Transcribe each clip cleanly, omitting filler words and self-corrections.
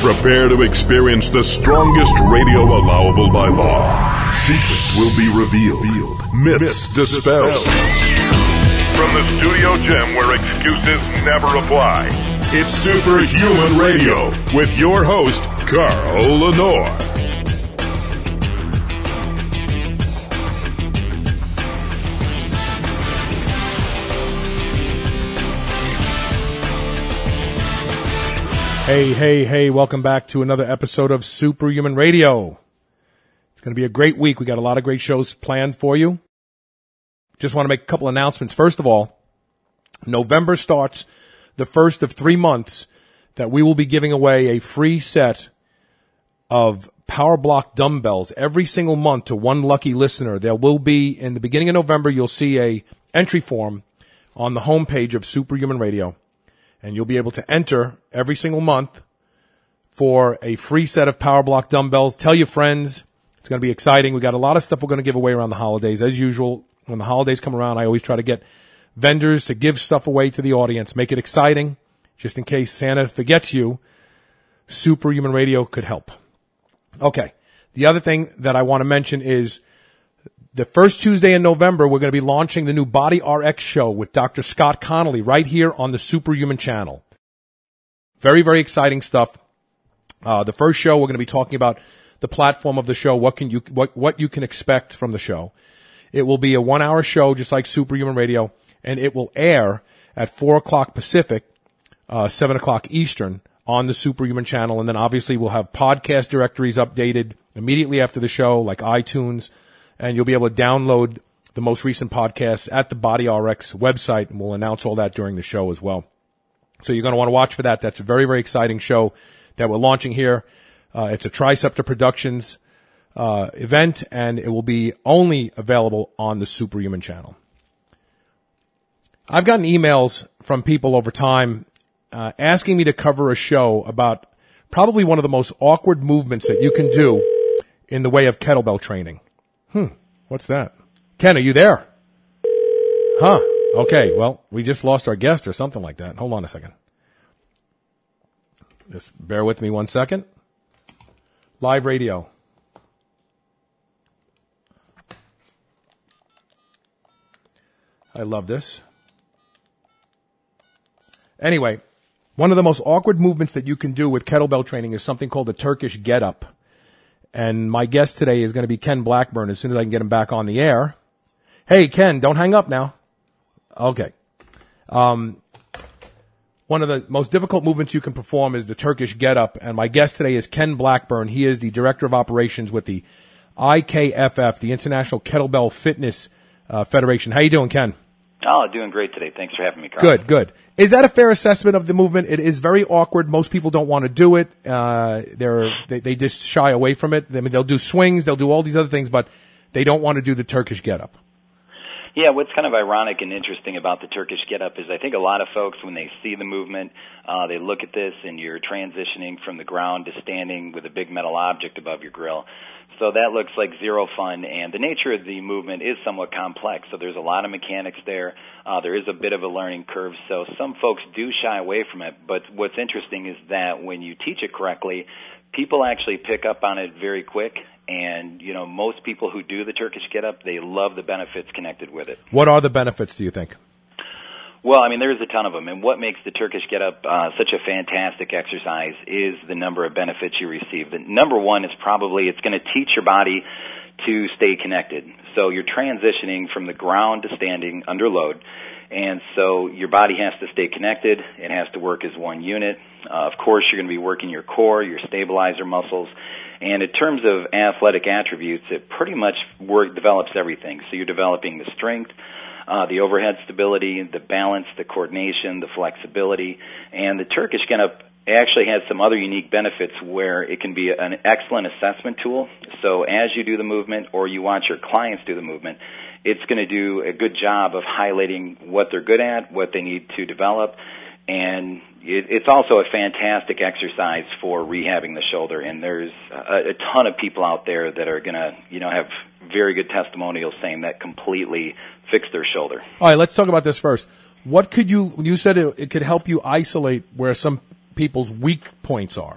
Prepare to experience the strongest radio allowable by law. Secrets will be revealed. Myths dispelled. From the studio gym where excuses never apply, it's Superhuman Radio with your host, Carl Lenore. Hey, welcome back to another episode of Superhuman Radio. It's going to be a great week. We got a lot of great shows planned for you. Just want to make a couple announcements. First of all, November starts the first of 3 months that we will be giving away a free set of Power Block dumbbells every single month to one lucky listener. There will be, in the beginning of November, you'll see a entry form on the homepage of Superhuman Radio. And you'll be able to enter every single month for a free set of Power Block dumbbells. Tell your friends. It's going to be exciting. We got a lot of stuff we're going to give away around the holidays. As usual, when the holidays come around, I always try to get vendors to give stuff away to the audience. Make it exciting. Just in case Santa forgets you, Superhuman Radio could help. Okay. The other thing that I want to mention is the first Tuesday in November, we're going to be launching the new Body RX show with Dr. Scott Connolly right here on the Superhuman channel. Very, very exciting stuff. The first show, we're going to be talking about the platform of the show, what you can expect from the show. It will be a 1-hour show, just like Superhuman Radio, and it will air at 4 o'clock Pacific, 7 o'clock Eastern on the Superhuman channel. And then obviously we'll have podcast directories updated immediately after the show, like iTunes. And you'll be able to download the most recent podcasts at the Body RX website, and we'll announce all that during the show as well. So you're going to want to watch for that. That's a very, very exciting show that we're launching here. It's a Triceptor Productions event, and it will be only available on the Superhuman channel. I've gotten emails from people over time asking me to cover a show about probably one of the most awkward movements that you can do in the way of kettlebell training. What's that? Ken, are you there? Huh. Okay, well, we just lost our guest or something like that. Hold on a second. Just bear with me 1 second. Live radio. I love this. Anyway, one of the most awkward movements that you can do with kettlebell training is something called the Turkish get-up. And my guest today is going to be Ken Blackburn as soon as I can get him back on the air. Hey, Ken, don't hang up now. Okay. One of the most difficult movements you can perform is the Turkish get-up, and my guest today is Ken Blackburn. He is the Director of Operations with the IKFF, the International Kettlebell Fitness Federation. How you doing, Ken? Oh, doing great today. Thanks for having me, Carl. Good. Is that a fair assessment of the movement? It is very awkward. Most people don't want to do it. They just shy away from it. I mean, they'll do swings, they'll do all these other things, but they don't want to do the Turkish get-up. Yeah, what's kind of ironic and interesting about the Turkish get-up is I think a lot of folks, when they see the movement, they look at this and you're transitioning from the ground to standing with a big metal object above your grill. So that looks like zero fun, and the nature of the movement is somewhat complex. So there's a lot of mechanics there. There is a bit of a learning curve, so some folks do shy away from it. But what's interesting is that when you teach it correctly, people actually pick up on it very quick. And, you know, most people who do the Turkish get-up, they love the benefits connected with it. What are the benefits, do you think? Well, I mean, there's a ton of them. And what makes the Turkish get-up such a fantastic exercise is the number of benefits you receive. The number one is probably it's going to teach your body to stay connected. So you're transitioning from the ground to standing under load. And so your body has to stay connected. It has to work as one unit. Of course, you're going to be working your core, your stabilizer muscles. And in terms of athletic attributes, it pretty much develops everything. So you're developing the strength, the overhead stability, the balance, the coordination, the flexibility. And the Turkish get-up actually has some other unique benefits where it can be an excellent assessment tool. So as you do the movement or you watch your clients do the movement, it's going to do a good job of highlighting what they're good at, what they need to develop, and it's also a fantastic exercise for rehabbing the shoulder. And there's a ton of people out there that are going to, have very good testimonials saying that completely fixed their shoulder. All right, let's talk about this first. What could you said it could help you isolate where some people's weak points are.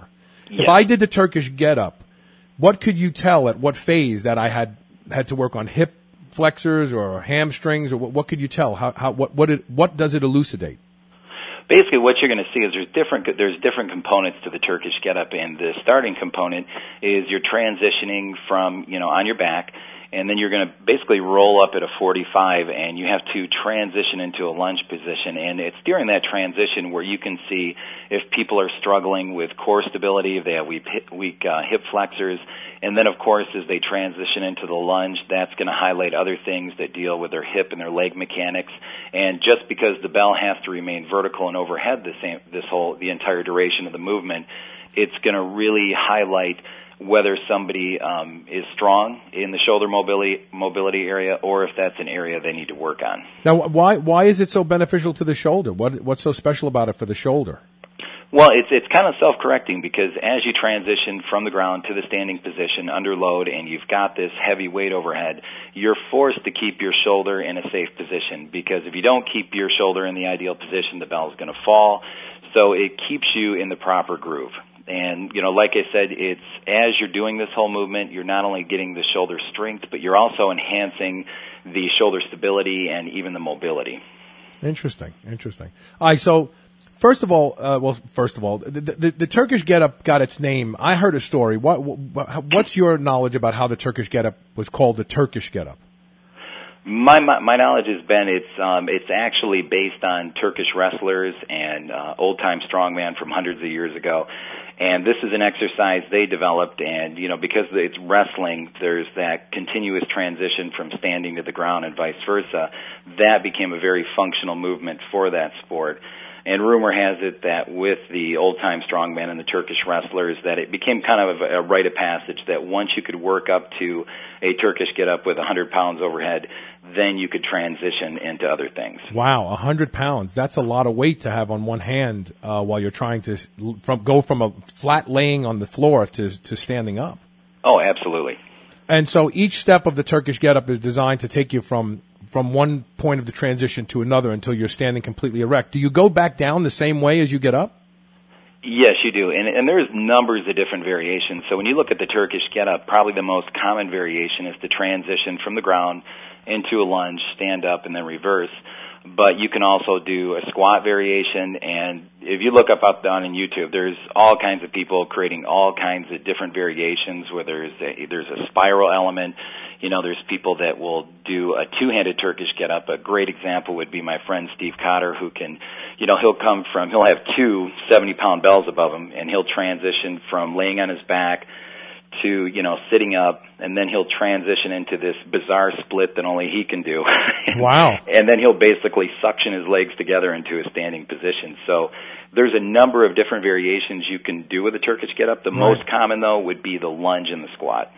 Yes. If I did the Turkish get-up, what could you tell at what phase that I had to work on hip flexors or hamstrings, or what could you tell? What does it elucidate? Basically, what you're going to see is there's different components to the Turkish get-up, and the starting component is you're transitioning from, on your back, and then you're going to basically roll up at a 45, and you have to transition into a lunge position. And it's during that transition where you can see if people are struggling with core stability, if they have weak hip flexors. And then, of course, as they transition into the lunge, that's going to highlight other things that deal with their hip and their leg mechanics. And just because the bell has to remain vertical and overhead the entire duration of the movement, it's going to really highlight whether somebody is strong in the shoulder mobility area, or if that's an area they need to work on. Now, why is it so beneficial to the shoulder? What's so special about it for the shoulder? Well, it's kind of self-correcting, because as you transition from the ground to the standing position under load, and you've got this heavy weight overhead, you're forced to keep your shoulder in a safe position, because if you don't keep your shoulder in the ideal position, the bell is going to fall. So it keeps you in the proper groove. And, like I said, it's as you're doing this whole movement, you're not only getting the shoulder strength, but you're also enhancing the shoulder stability and even the mobility. Interesting. All right, so first of all, the Turkish get-up got its name. I heard a story. What's your knowledge about how the Turkish get-up was called the Turkish get-up? My knowledge has been it's actually based on Turkish wrestlers and old-time strongman from hundreds of years ago. And this is an exercise they developed, and, because it's wrestling, there's that continuous transition from standing to the ground and vice versa. That became a very functional movement for that sport. And rumor has it that with the old-time strongman and the Turkish wrestlers, that it became kind of a rite of passage, that once you could work up to a Turkish get-up with 100 pounds overhead, then you could transition into other things. Wow, 100 pounds. That's a lot of weight to have on one hand while you're trying to go from a flat laying on the floor to standing up. Oh, absolutely. And so each step of the Turkish get-up is designed to take you from one point of the transition to another until you're standing completely erect. Do you go back down the same way as you get up? Yes, you do. And there's numbers of different variations. So when you look at the Turkish get-up, probably the most common variation is to transition from the ground into a lunge, stand up, and then reverse. But you can also do a squat variation, and if you look up on YouTube, there's all kinds of people creating all kinds of different variations, where there's a spiral element. There's people that will do a two-handed Turkish get-up. A great example would be my friend Steve Cotter, who can, he'll have two 70-pound bells above him, and he'll transition from laying on his back to, sitting up, and then he'll transition into this bizarre split that only he can do. Wow. And then he'll basically suction his legs together into a standing position. So there's a number of different variations you can do with a Turkish get-up. The most common, though, would be the lunge and the squat.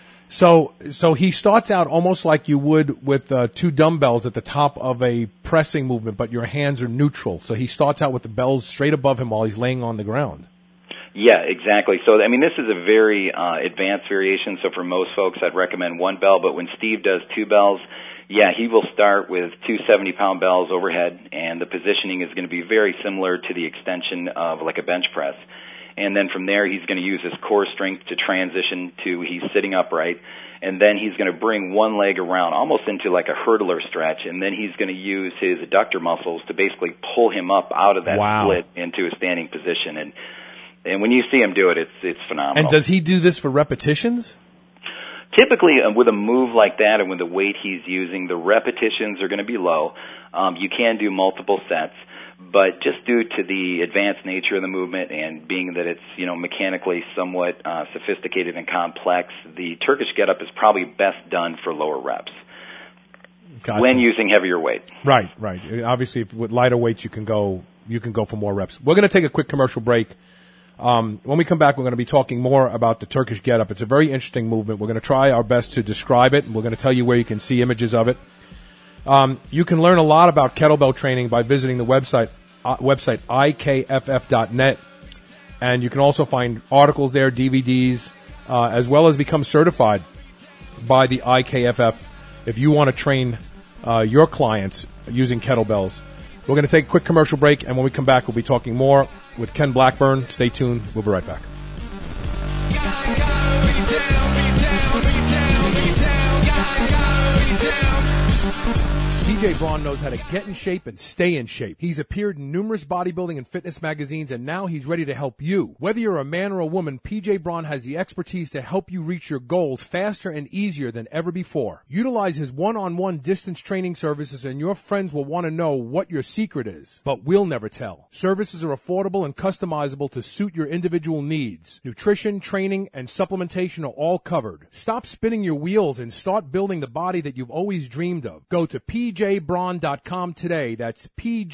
So he starts out almost like you would with two dumbbells at the top of a pressing movement, but your hands are neutral. So he starts out with the bells straight above him while he's laying on the ground. Yeah, exactly. So, this is a very advanced variation. So for most folks, I'd recommend one bell. But when Steve does two bells, he will start with two 70-pound bells overhead, and the positioning is going to be very similar to the extension of like a bench press. And then from there, he's going to use his core strength to transition to he's sitting upright. And then he's going to bring one leg around, almost into like a hurdler stretch. And then he's going to use his adductor muscles to basically pull him up out of that split into a standing position. And when you see him do it, it's phenomenal. And does he do this for repetitions? Typically, with a move like that and with the weight he's using, the repetitions are going to be low. You can do multiple sets. But just due to the advanced nature of the movement and being that it's, mechanically somewhat sophisticated and complex, the Turkish get-up is probably best done for lower reps. Gotcha. When using heavier weight. Right. Obviously, with lighter weights, you can go for more reps. We're going to take a quick commercial break. When we come back, we're going to be talking more about the Turkish get-up. It's a very interesting movement. We're going to try our best to describe it, and we're going to tell you where you can see images of it. You can learn a lot about kettlebell training by visiting the website ikff.net, and you can also find articles there, DVDs, as well as become certified by the IKFF if you want to train your clients using kettlebells. We're going to take a quick commercial break, and when we come back, we'll be talking more with Ken Blackburn. Stay tuned. We'll be right back. PJ Braun knows how to get in shape and stay in shape. He's appeared in numerous bodybuilding and fitness magazines, and now he's ready to help you. Whether you're a man or a woman, PJ Braun has the expertise to help you reach your goals faster and easier than ever before. Utilize his one-on-one distance training services, and your friends will want to know what your secret is, but we'll never tell. Services are affordable and customizable to suit your individual needs. Nutrition, training, and supplementation are all covered. Stop spinning your wheels and start building the body that you've always dreamed of. Go to pjbraun.com today. That's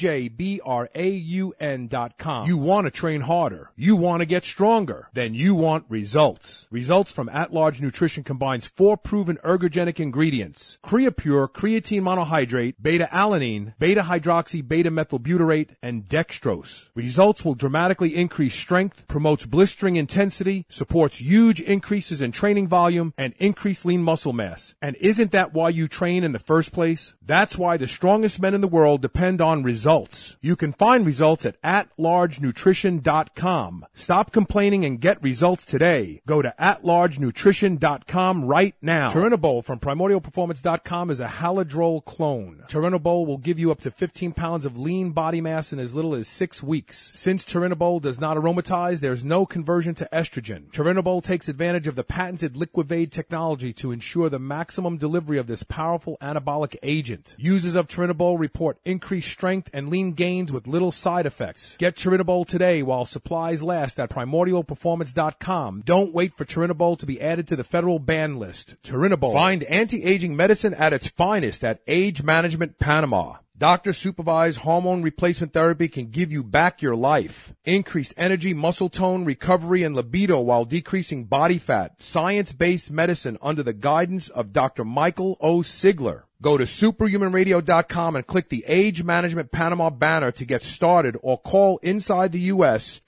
pjbraun.com. You want to train harder. You want to get stronger. Then you want results. Results from At-Large Nutrition combines 4 proven ergogenic ingredients: Creapure, creatine monohydrate, beta-alanine, beta-hydroxy, beta-methylbutyrate, and dextrose. Results will dramatically increase strength, promotes blistering intensity, supports huge increases in training volume, and increased lean muscle mass. And isn't that why you train in the first place? That's why the strongest men in the world depend on results. You can find results at atlargenutrition.com. Stop complaining and get results today. Go to atlargenutrition.com right now. Turinabol from primordialperformance.com is a Haladrol clone. Turinabol will give you up to 15 pounds of lean body mass in as little as 6 weeks. Since Turinabol does not aromatize, there's no conversion to estrogen. Turinabol takes advantage of the patented Liquivade technology to ensure the maximum delivery of this powerful anabolic agent. Users of Turinabol report increased strength and lean gains with little side effects. Get Turinabol today while supplies last at primordialperformance.com. Don't wait for Turinabol to be added to the federal ban list. Turinabol. Find anti-aging medicine at its finest at Age Management Panama. Doctor-supervised hormone replacement therapy can give you back your life. Increased energy, muscle tone, recovery, and libido while decreasing body fat. Science-based medicine under the guidance of Dr. Michael O. Sigler. Go to superhumanradio.com and click the Age Management Panama banner to get started, or call inside the U.S.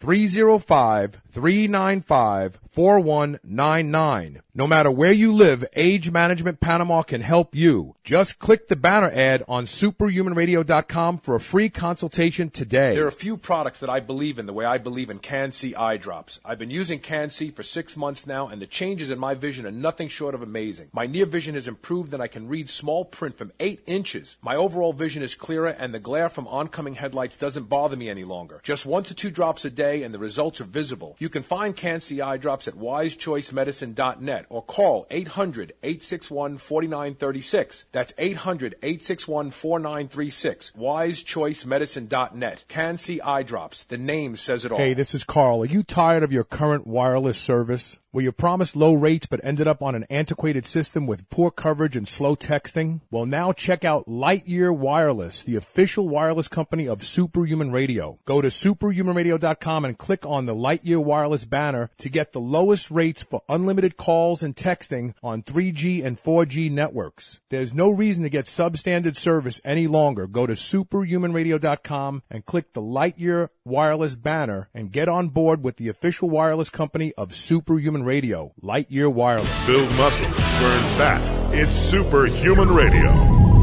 305-395-4199. No matter where you live, Age Management Panama can help you. Just click the banner ad on superhumanradio.com for a free consultation today. There are a few products that I believe in the way I believe in Can-C eye drops. I've been using Can-C for 6 months now, and the changes in my vision are nothing short of amazing. My near vision has improved, and I can read small print from 8 inches. My overall vision is clearer, and the glare from oncoming headlights doesn't bother me any longer. Just 1 to 2 drops a day, and the results are visible. You can find Can-C eye drops at wisechoicemedicine.net or call 800-861-4936. That's 800-861-4936. wisechoicemedicine.net. Can-C eye drops. The name says it all. Hey, this is Carl. Are you tired of your current wireless service? Were you promised low rates but ended up on an antiquated system with poor coverage and slow texting? Well, now check out Lightyear Wireless, the official wireless company of Superhuman Radio. Go to superhumanradio.com and click on the Lightyear Wireless banner to get the lowest rates for unlimited calls and texting on 3G and 4G networks. There's no reason to get substandard service any longer. Go to superhumanradio.com and click the Lightyear Wireless banner and get on board with the official wireless company of Superhuman Radio, Lightyear Wireless. Build muscle, burn fat. It's Superhuman Radio.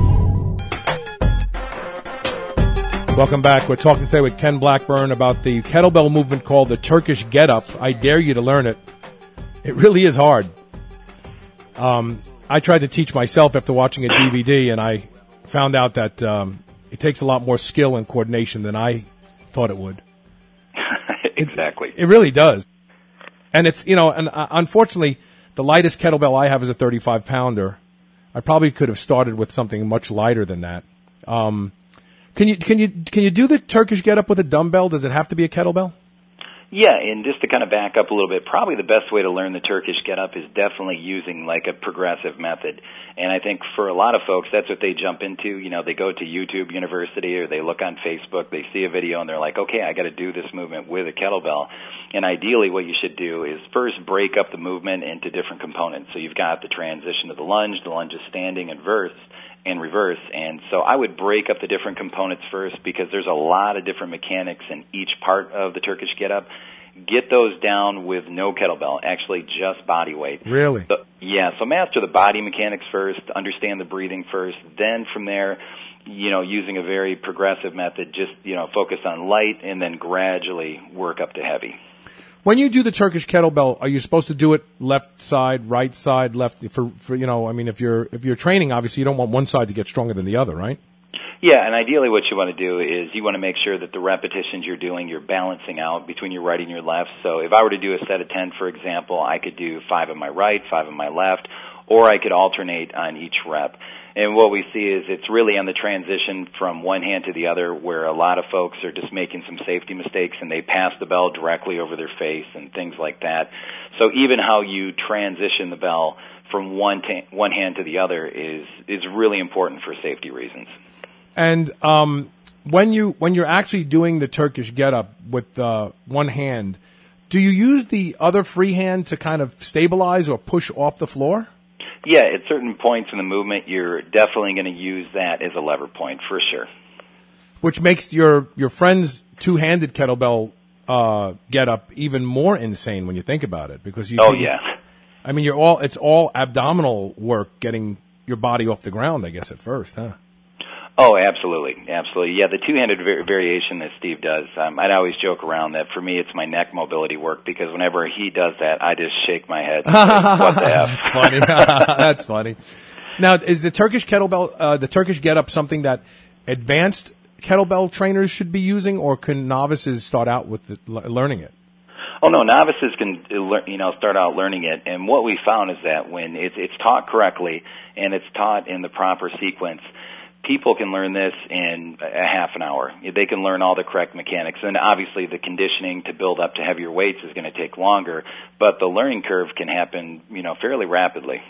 Welcome back. We're talking today with Ken Blackburn about the kettlebell movement called the Turkish Get-Up. I dare you to learn it. It really is hard. I tried to teach myself after watching a DVD, and I found out that it takes a lot more skill and coordination than I thought it would. Exactly. It really does. And it's, and unfortunately, the lightest kettlebell I have is a 35-pounder. I probably could have started with something much lighter than that. Can you do the Turkish Get-Up with a dumbbell? Does it have to be a kettlebell? Yeah, and just to kind of back up a little bit, probably the best way to learn the Turkish Get-Up is definitely using like a progressive method. And I think for a lot of folks, that's what they jump into. They go to YouTube University or they look on Facebook, they see a video and they're like, okay, I got to do this movement with a kettlebell. And ideally what you should do is first break up the movement into different components. So you've got the transition to the lunge is standing and reverse. And so I would break up the different components first because there's a lot of different mechanics in each part of the Turkish Get-Up. Get those down with no kettlebell, actually just body weight. Really? So master the body mechanics first, understand the breathing first, then from there, using a very progressive method, just, focus on light and then gradually work up to heavy. When you do the Turkish kettlebell, are you supposed to do it left side, right side, left? For you know, I mean, if you're training, obviously you don't want one side to get stronger than the other, right? Yeah, and ideally what you want to do is you want to make sure that the repetitions you're doing, you're balancing out between your right and your left. So if I were to do a set of 10, for example, I could do 5 on my right, 5 on my left, or I could alternate on each rep. And what we see is it's really on the transition from one hand to the other where a lot of folks are just making some safety mistakes and they pass the bell directly over their face and things like that. So even how you transition the bell from one hand to the other is really important for safety reasons. And when you're actually doing the Turkish get-up with one hand, do you use the other free hand to kind of stabilize or push off the floor? Yeah, at certain points in the movement, you're definitely going to use that as a lever point for sure. Which makes your friend's two-handed kettlebell get-up even more insane when you think about it, because I mean, it's all abdominal work getting your body off the ground, I guess, at first, huh? Oh, absolutely. Yeah, the two-handed variation that Steve does, I'd always joke around that for me it's my neck mobility work, because whenever he does that, I just shake my head. What the F? That's funny. That's funny. Now, is the Turkish kettlebell, the Turkish get-up something that advanced kettlebell trainers should be using, or can novices start out with learning it? Oh no, novices can start out learning it, and what we found is that when it's taught correctly and it's taught in the proper sequence, people can learn this in a half an hour. They can learn all the correct mechanics, and obviously the conditioning to build up to heavier weights is going to take longer, but the learning curve can happen, fairly rapidly.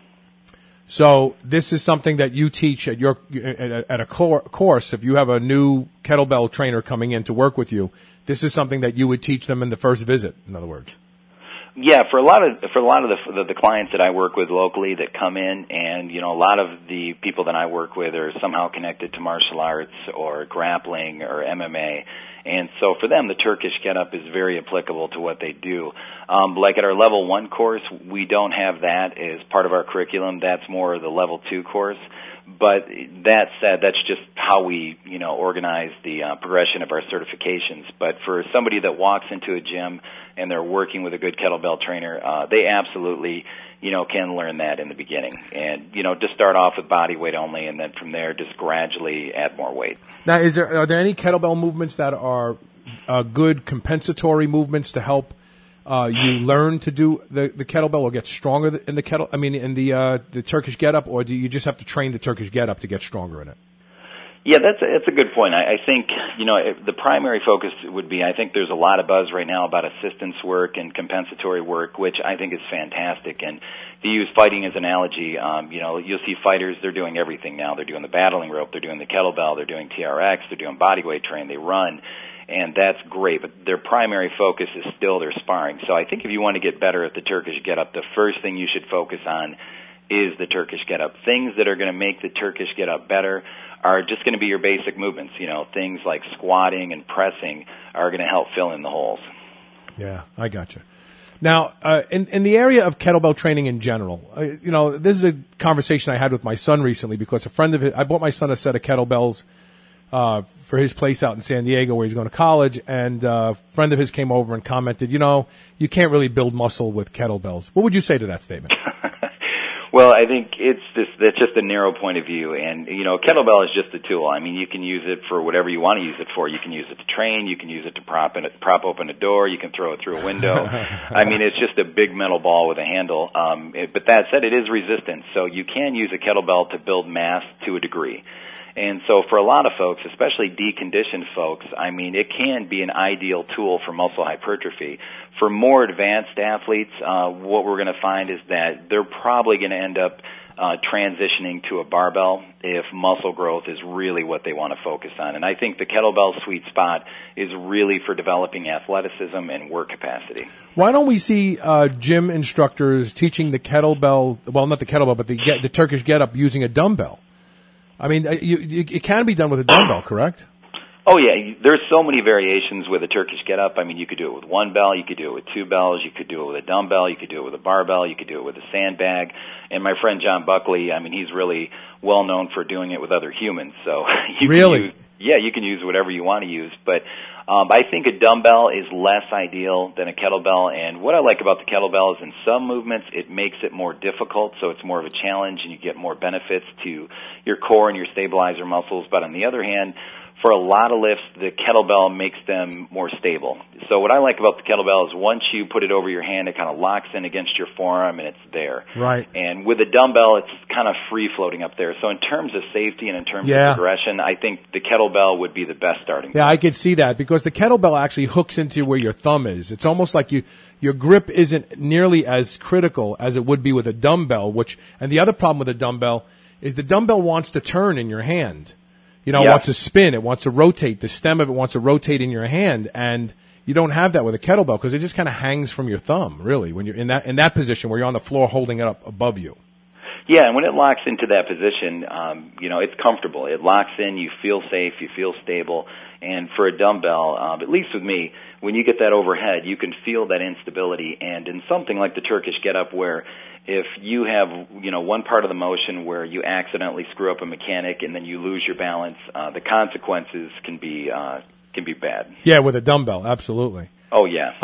So this is something that you teach at a course. If you have a new kettlebell trainer coming in to work with you, this is something that you would teach them in the first visit, in other words. Yeah, for a lot of the clients that I work with locally that come in, and a lot of the people that I work with are somehow connected to martial arts or grappling or MMA, and so for them the Turkish get-up is very applicable to what they do. Like at our level 1 course, we don't have that as part of our curriculum. That's more the level 2 course. But that said, that's just how we, organize the progression of our certifications. But for somebody that walks into a gym and they're working with a good kettlebell trainer, they absolutely, can learn that in the beginning. And, just start off with body weight only, and then from there just gradually add more weight. Now, are there any kettlebell movements that are good compensatory movements to help you learn to do the kettlebell or get stronger in the Turkish get-up, or do you just have to train the Turkish get-up to get stronger in it? Yeah, that's a good point. I think, the primary focus would be, I think there's a lot of buzz right now about assistance work and compensatory work, which I think is fantastic. And to use fighting as an analogy, you'll see fighters, they're doing everything now. They're doing the battling rope, they're doing the kettlebell, they're doing TRX, they're doing bodyweight training, they run. And that's great, but their primary focus is still their sparring. So I think if you want to get better at the Turkish get-up, the first thing you should focus on is the Turkish get-up. Things that are going to make the Turkish get-up better are just going to be your basic movements. Things like squatting and pressing are going to help fill in the holes. Yeah, I got you. Now, in the area of kettlebell training in general, this is a conversation I had with my son recently, because I bought my son a set of kettlebells for his place out in San Diego where he's going to college, and a friend of his came over and commented, you can't really build muscle with kettlebells. What would you say to that statement? Well, I think that's just a narrow point of view, and kettlebell is just a tool. I mean, you can use it for whatever you want to use it for. You can use it to train, you can use it to prop open a door, you can throw it through a window. I mean, it's just a big metal ball with a handle. But that said, it is resistant, so you can use a kettlebell to build mass to a degree. And so for a lot of folks, especially deconditioned folks, I mean, it can be an ideal tool for muscle hypertrophy. For more advanced athletes, what we're going to find is that they're probably going to end up transitioning to a barbell if muscle growth is really what they want to focus on. And I think the kettlebell sweet spot is really for developing athleticism and work capacity. Why don't we see gym instructors teaching the kettlebell, well, not the kettlebell, but the Turkish get-up using a dumbbell? I mean, it can be done with a dumbbell, correct? Oh, yeah. There's so many variations with a Turkish get-up. I mean, you could do it with one bell, you could do it with two bells, you could do it with a dumbbell, you could do it with a barbell, you could do it with a sandbag. And my friend John Buckley, I mean, he's really well known for doing it with other humans. So you really? yeah, you can use whatever you want to use, but I think a dumbbell is less ideal than a kettlebell, and what I like about the kettlebell is in some movements it makes it more difficult, so it's more of a challenge and you get more benefits to your core and your stabilizer muscles, but on the other hand, for a lot of lifts, the kettlebell makes them more stable. So what I like about the kettlebell is once you put it over your hand, it kind of locks in against your forearm and it's there. Right. And with a dumbbell, it's kind of free floating up there. So in terms of safety and in terms of progression, I think the kettlebell would be the best starting point. Yeah, I could see that because the kettlebell actually hooks into where your thumb is. It's almost like your grip isn't nearly as critical as it would be with a dumbbell, and the other problem with a dumbbell is the dumbbell wants to turn in your hand. It wants to spin. It wants to rotate. The stem of it wants to rotate in your hand, and you don't have that with a kettlebell because it just kind of hangs from your thumb, really, when you're in that position where you're on the floor holding it up above you. Yeah, and when it locks into that position, it's comfortable. It locks in. You feel safe. You feel stable. And for a dumbbell, at least with me, when you get that overhead, you can feel that instability. And in something like the Turkish get-up where if you have, one part of the motion where you accidentally screw up a mechanic and then you lose your balance, the consequences can be bad. Yeah, with a dumbbell, absolutely. Oh, yeah.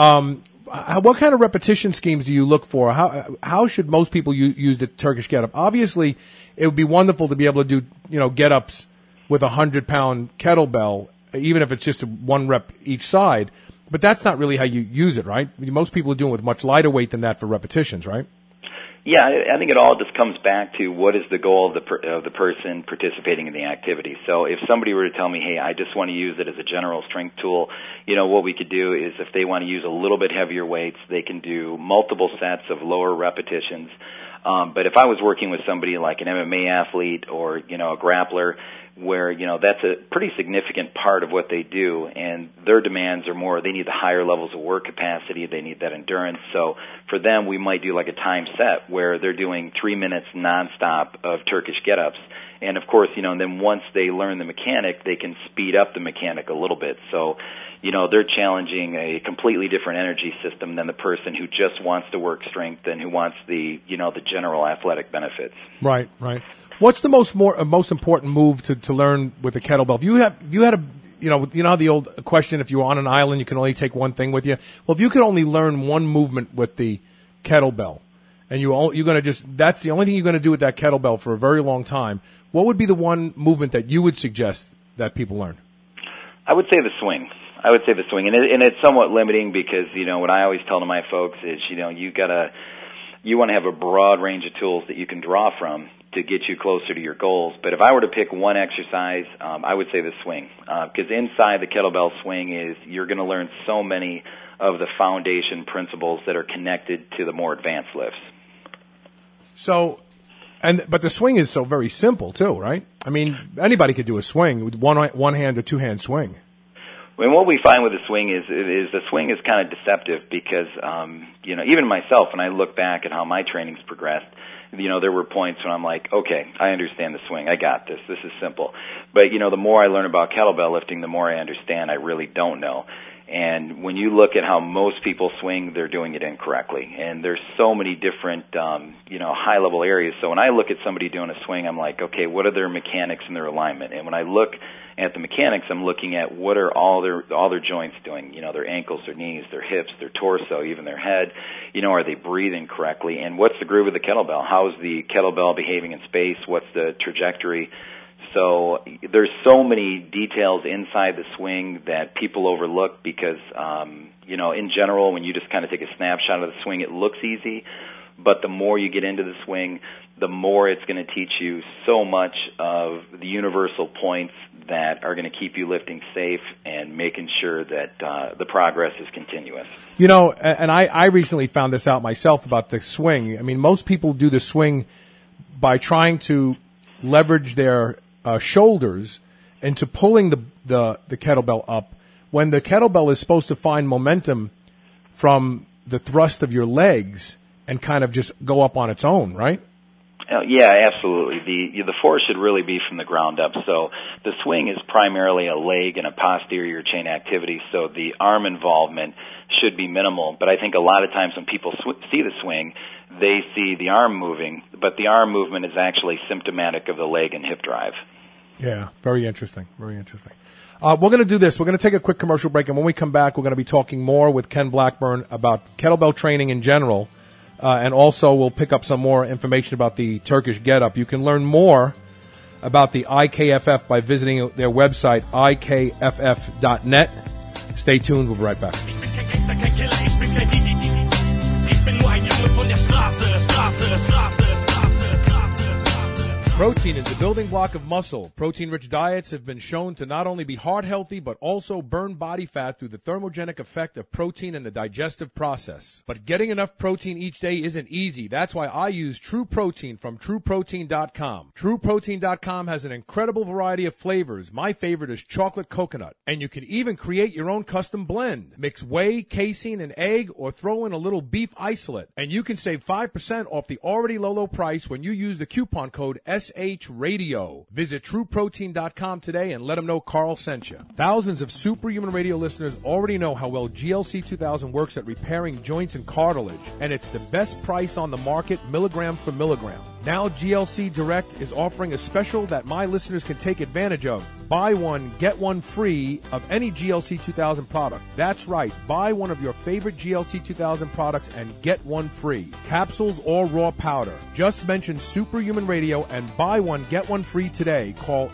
What kind of repetition schemes do you look for? How should most people use the Turkish get-up? Obviously, it would be wonderful to be able to do, get-ups with 100-pound kettlebell, even if it's just one rep each side. But that's not really how you use it, right? Most people are doing it with much lighter weight than that for repetitions, right? Yeah, I think it all just comes back to what is the goal of the person participating in the activity. So if somebody were to tell me, hey, I just want to use it as a general strength tool, what we could do is if they want to use a little bit heavier weights, they can do multiple sets of lower repetitions. But if I was working with somebody like an MMA athlete or, a grappler, where, that's a pretty significant part of what they do, and their demands are more, they need the higher levels of work capacity, they need that endurance. So for them, we might do like a time set where they're doing 3 minutes nonstop of Turkish get-ups. And of course, and then once they learn the mechanic, they can speed up the mechanic a little bit. So, they're challenging a completely different energy system than the person who just wants to work strength and who wants the general athletic benefits. Right, right. What's the most important move to learn with the kettlebell? If you had how the old question, if you were on an island, you can only take one thing with you. Well, if you could only learn one movement with the kettlebell, and that's the only thing you're going to do with that kettlebell for a very long time, what would be the one movement that you would suggest that people learn? I would say the swing. And it's somewhat limiting because, what I always tell to my folks is, you want to have a broad range of tools that you can draw from to get you closer to your goals. But if I were to pick one exercise, I would say the swing. Because inside the kettlebell swing is you're going to learn so many of the foundation principles that are connected to the more advanced lifts. So, but the swing is so very simple too, right? I mean, anybody could do a swing with one hand or two-hand swing. And what we find with the swing is the swing is kind of deceptive because, even myself, when I look back at how my training's progressed, there were points when I'm like, okay, I understand the swing. I got this. This is simple. But, the more I learn about kettlebell lifting, the more I understand I really don't know. And when you look at how most people swing, they're doing it incorrectly. And there's so many different, high-level areas. So when I look at somebody doing a swing, I'm like, okay, what are their mechanics and their alignment? And when I look at the mechanics, I'm looking at what are all their joints doing, their ankles, their knees, their hips, their torso, even their head. Are they breathing correctly? And what's the groove of the kettlebell? How is the kettlebell behaving in space? What's the trajectory? So there's so many details inside the swing that people overlook because, in general, when you just kind of take a snapshot of the swing, it looks easy. But the more you get into the swing, the more it's going to teach you so much of the universal points that are going to keep you lifting safe and making sure that the progress is continuous. And I recently found this out myself about the swing. I mean, most people do the swing by trying to leverage their shoulders into pulling the kettlebell up when the kettlebell is supposed to find momentum from the thrust of your legs and kind of just go up on its own, right? Yeah, absolutely. The force should really be from the ground up. So the swing is primarily a leg and a posterior chain activity, so the arm involvement should be minimal. But I think a lot of times when people see the swing, they see the arm moving, but the arm movement is actually symptomatic of the leg and hip drive. Yeah, very interesting. Very interesting. We're going to do this. We're going to take a quick commercial break, and when we come back, we're going to be talking more with Ken Blackburn about kettlebell training in general, and also we'll pick up some more information about the Turkish Get-Up. You can learn more about the IKFF by visiting their website, ikff.net. Stay tuned. We'll be right back. Protein is the building block of muscle. Protein-rich diets have been shown to not only be heart healthy, but also burn body fat through the thermogenic effect of protein in the digestive process. But getting enough protein each day isn't easy. That's why I use True Protein from TrueProtein.com. TrueProtein.com has an incredible variety of flavors. My favorite is chocolate coconut. And you can even create your own custom blend. Mix whey, casein, and egg, or throw in a little beef isolate. And you can save 5% off the already low price when you use the coupon code SHRadio. Visit TrueProtein.com today and let them know Carl sent you. Thousands of Superhuman Radio listeners already know how well GLC 2000 works at repairing joints and cartilage, and it's the best price on the market, milligram for milligram. Now GLC Direct is offering a special that my listeners can take advantage of. Buy one, get one free of any GLC 2000 product. That's right. Buy one of your favorite GLC 2000 products and get one free. Capsules or raw powder. Just mention Superhuman Radio and buy one, get one free today. Call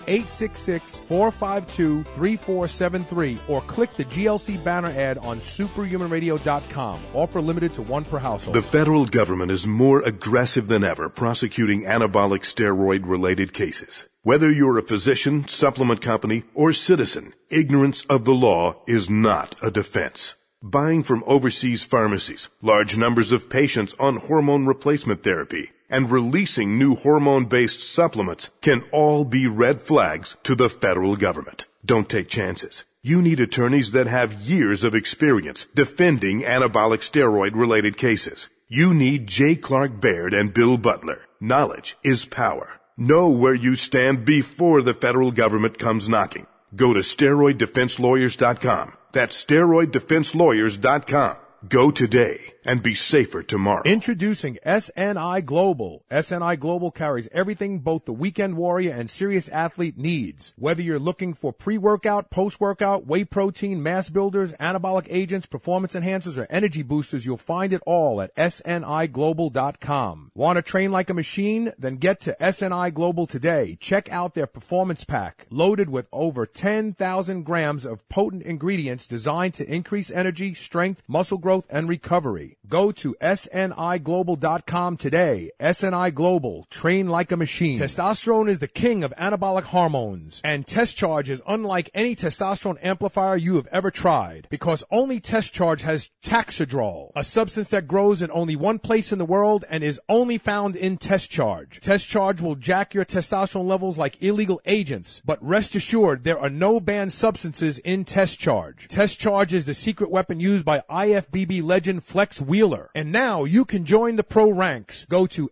866-452-3473 or click the GLC banner ad on superhumanradio.com. Offer limited to one per household. The federal government is more aggressive than ever prosecuting anabolic steroid-related cases. Whether you're a physician, supplement company, or citizen, ignorance of the law is not a defense. Buying from overseas pharmacies, large numbers of patients on hormone replacement therapy, and releasing new hormone-based supplements can all be red flags to the federal government. Don't take chances. You need attorneys that have years of experience defending anabolic steroid-related cases. You need J. Clark Baird and Bill Butler. Knowledge is power. Know where you stand before the federal government comes knocking. Go to SteroidDefenseLawyers.com. That's SteroidDefenseLawyers.com. Go today and be safer tomorrow. Introducing SNI Global. SNI Global carries everything both the weekend warrior and serious athlete needs. Whether you're looking for pre-workout, post-workout, whey protein, mass builders, anabolic agents, performance enhancers, or energy boosters, you'll find it all at SNIGlobal.com. Want to train like a machine? Then get to SNI Global today. Check out their performance pack, loaded with over 10,000 grams of potent ingredients designed to increase energy, strength, muscle growth, and recovery. Go to SNIGlobal.com today. SNI Global. Train like a machine. Testosterone is the king of anabolic hormones, and Test Charge is unlike any testosterone amplifier you have ever tried, because only Test Charge has Taxidrol, a substance that grows in only one place in the world and is only found in Test Charge. Test Charge will jack your testosterone levels like illegal agents, but rest assured there are no banned substances in Test Charge. Test Charge is the secret weapon used by IFBB legend Flex Wheeler. And now you can join the pro ranks. Go to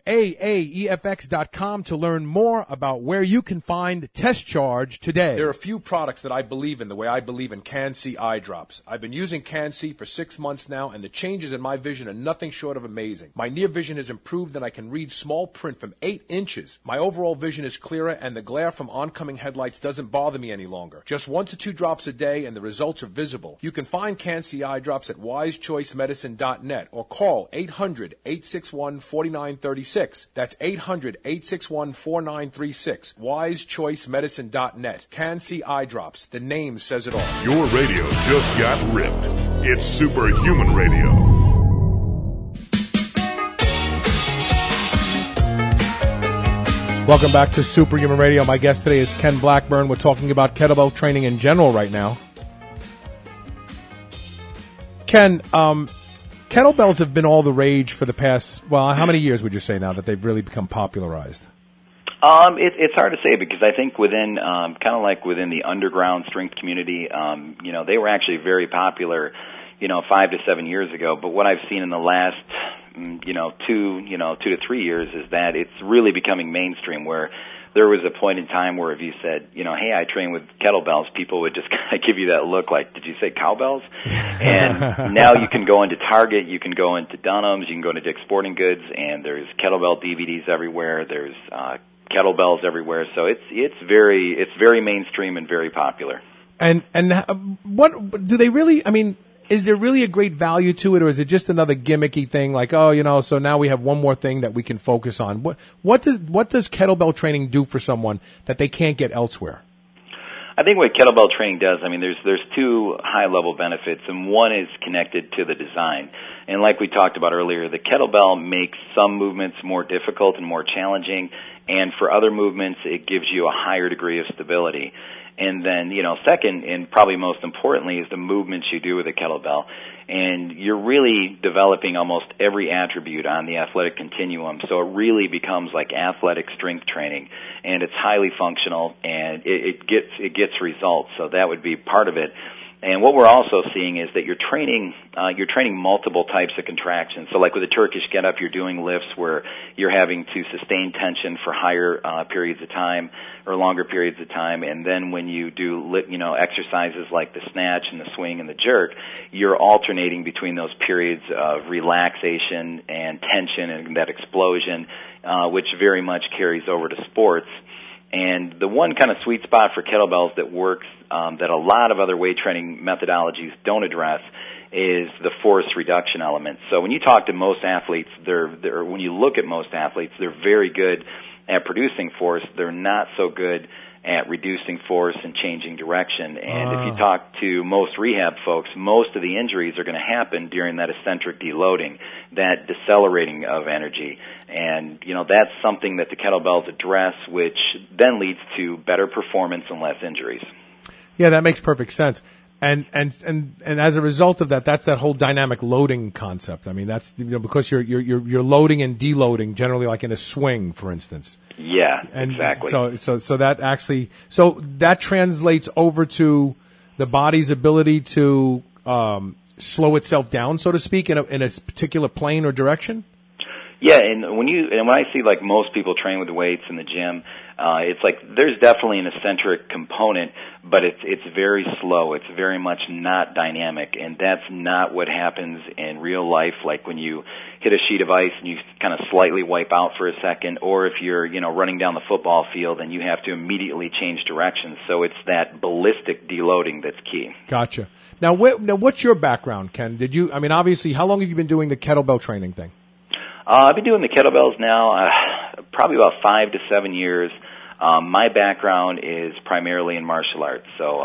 AAEFX.com to learn more about where you can find Test Charge today. There are a few products that I believe in the way I believe in Can-C eye drops. I've been using Can-C for 6 months now, and the changes in my vision are nothing short of amazing. My near vision has improved, and I can read small print from 8 inches. My overall vision is clearer, and the glare from oncoming headlights doesn't bother me any longer. Just 1 to 2 drops a day, and the results are visible. You can find Can-C eye drops at wisechoicemedicine.net or call 800-861-4936. That's 800-861-4936. wisechoicemedicine.net. Can-C eye drops. The name says it all. Your radio just got ripped. It's Superhuman Radio. Welcome back to Superhuman Radio. My guest today is Ken Blackburn. We're talking about kettlebell training in general right now. Ken, kettlebells have been all the rage for the past, well, how many years would you say now that they've really become popularized? It's hard to say, because I think within, kind of like within the underground strength community, they were actually very popular, 5 to 7 years ago. But what I've seen in the last, 2 to 3 years is that it's really becoming mainstream, where there was a point in time where if you said, hey, I train with kettlebells, people would just kind of give you that look like, did you say cowbells? And now you can go into Target, you can go into Dunham's, you can go into Dick's Sporting Goods, and there's kettlebell DVDs everywhere. There's kettlebells everywhere. So it's very mainstream and very popular. And what do they really? I mean, is there really a great value to it, or is it just another gimmicky thing? Like, so now we have one more thing that we can focus on. What does kettlebell training do for someone that they can't get elsewhere? I think what kettlebell training does, I mean, there's two high-level benefits, and one is connected to the design. And like we talked about earlier, the kettlebell makes some movements more difficult and more challenging, and for other movements, it gives you a higher degree of stability. And then, second, and probably most importantly, is the movements you do with a kettlebell. And you're really developing almost every attribute on the athletic continuum, so it really becomes like athletic strength training, and it's highly functional, and it gets results. So that would be part of it. And what we're also seeing is that you're training multiple types of contractions. So like with a Turkish get-up, you're doing lifts where you're having to sustain tension for higher periods of time or longer periods of time. And then when you do, exercises like the snatch and the swing and the jerk, you're alternating between those periods of relaxation and tension and that explosion, which very much carries over to sports. And the one kind of sweet spot for kettlebells that works that a lot of other weight training methodologies don't address is the force reduction element. So when you talk to most athletes, when you look at most athletes, they're very good at producing force. They're not so good at reducing force and changing direction. And if you talk to most rehab folks, most of the injuries are going to happen during that eccentric deloading, that decelerating of energy. And, that's something that the kettlebells address, which then leads to better performance and less injuries. Yeah, that makes perfect sense. And as a result of that, that's that whole dynamic loading concept. I mean, that's because you're loading and deloading generally, like in a swing, for instance. Yeah, and exactly. So that translates over to the body's ability to slow itself down, so to speak, in a particular plane or direction. Yeah, and when I see like most people train with weights in the gym, it's like there's definitely an eccentric component, but it's very slow. It's very much not dynamic, and that's not what happens in real life. Like when you hit a sheet of ice and you kind of slightly wipe out for a second, or if you're running down the football field and you have to immediately change directions. So it's that ballistic deloading that's key. Gotcha. Now what's your background, Ken? Obviously, how long have you been doing the kettlebell training thing? I've been doing the kettlebells now probably about 5 to 7 years. My background is primarily in martial arts. So,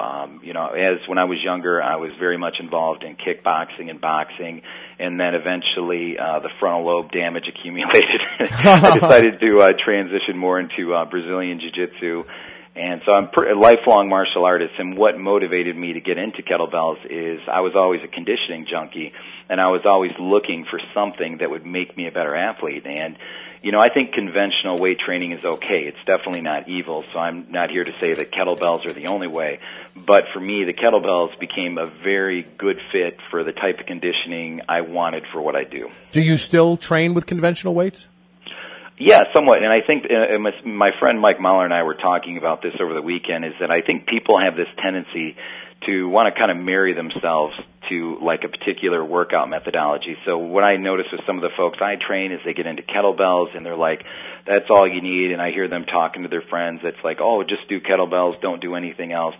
as when I was younger, I was very much involved in kickboxing and boxing, and then eventually the frontal lobe damage accumulated. I decided to transition more into Brazilian Jiu-Jitsu. And so I'm a lifelong martial artist, and what motivated me to get into kettlebells is I was always a conditioning junkie, and I was always looking for something that would make me a better athlete. And, I think conventional weight training is okay. It's definitely not evil, so I'm not here to say that kettlebells are the only way. But for me, the kettlebells became a very good fit for the type of conditioning I wanted for what I do. Do you still train with conventional weights? Yeah, somewhat. And I think my friend Mike Mahler and I were talking about this over the weekend, is that I think people have this tendency to want to kind of marry themselves to like a particular workout methodology. So what I notice with some of the folks I train is they get into kettlebells and they're like, that's all you need. And I hear them talking to their friends. It's like, oh, just do kettlebells. Don't do anything else.